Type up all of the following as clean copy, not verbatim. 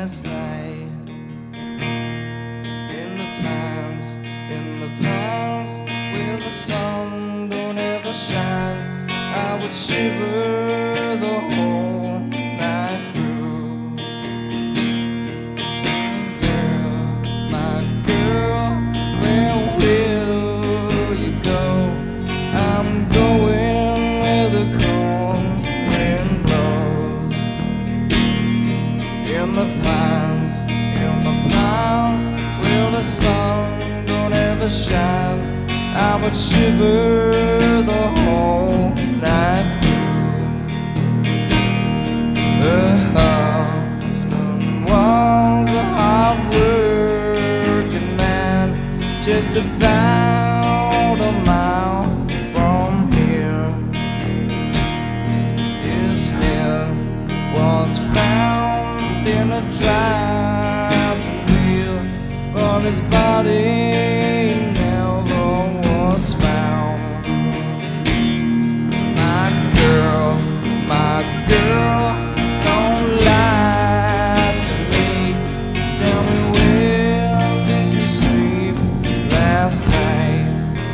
last night. In the pines, where the sun don't ever shine, I would shiver the whole night through. Girl, my girl, where will you go? I'm going where the cold wind blows. In the pines, where the sun don't ever shine, I would shiver the whole night through. Her husband was a hard-working man, just about a mile from here. His head was found in a driving wheel, but his body never was found. My girl, don't lie to me. Tell me, where did you sleep last night?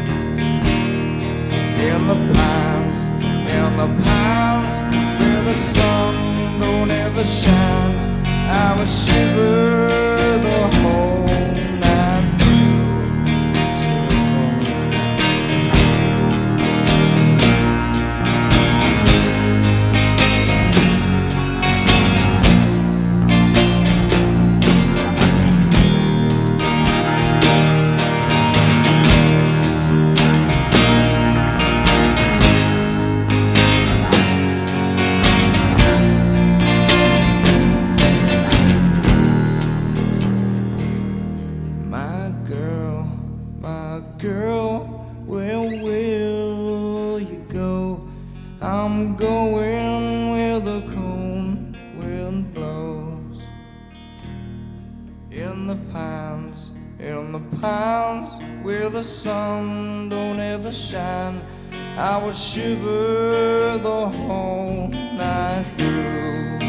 In the pines, where the sun don't ever shine, I would shiver the whole night through. My girl, where will you go? I'm going where the cold wind blows. In the pines, where the sun don't ever shine, I would shiver the whole night through.